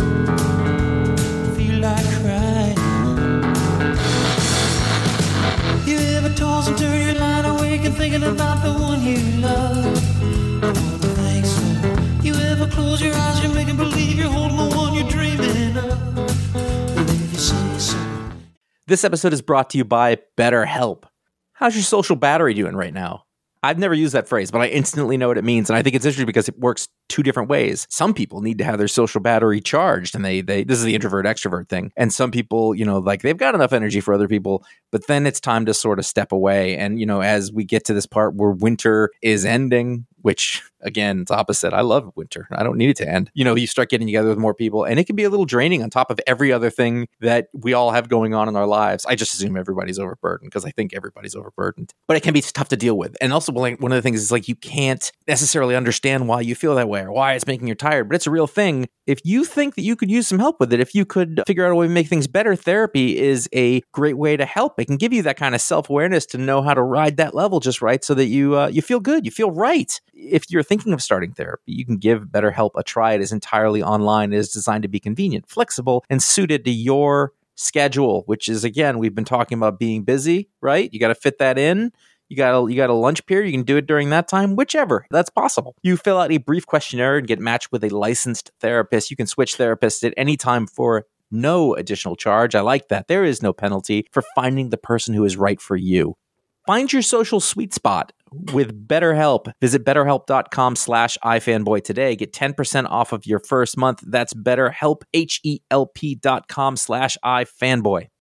Feel like crying. You ever toss and turn your line awake and thinking about the one you love? I wanna think so. You ever close your eyes, you're making believe you're holding the one you're dreaming of? Well, if you say so. This episode is brought to you by BetterHelp. How's your social battery doing right now? I've never used that phrase, but I instantly know what it means. And I think it's interesting because it works two different ways. Some people need to have their social battery charged, and they this is the introvert extrovert thing. And some people, like they've got enough energy for other people, but then it's time to sort of step away. And, as we get to this part where winter is ending, which again, it's opposite. I love winter. I don't need it to end. You start getting together with more people, and it can be a little draining on top of every other thing that we all have going on in our lives. I just assume everybody's overburdened because I think everybody's overburdened, but it can be tough to deal with. And also, one of the things is you can't necessarily understand why you feel that way or why it's making you tired, but it's a real thing. If you think that you could use some help with it, if you could figure out a way to make things better, therapy is a great way to help. It can give you that kind of self-awareness to know how to ride that level just right so that you feel good, you feel right. If you're thinking of starting therapy, you can give BetterHelp a try. It is entirely online. It is designed to be convenient, flexible, and suited to your schedule, which is, again, we've been talking about being busy, right? You got to fit that in. You got a lunch period. You can do it during that time, whichever. That's possible. You fill out a brief questionnaire and get matched with a licensed therapist. You can switch therapists at any time for no additional charge. I like that. There is no penalty for finding the person who is right for you. Find your social sweet spot with BetterHelp. Visit BetterHelp.com/iFanboy today. Get 10% off of your first month. That's BetterHelp, HELP.com/iFanboy.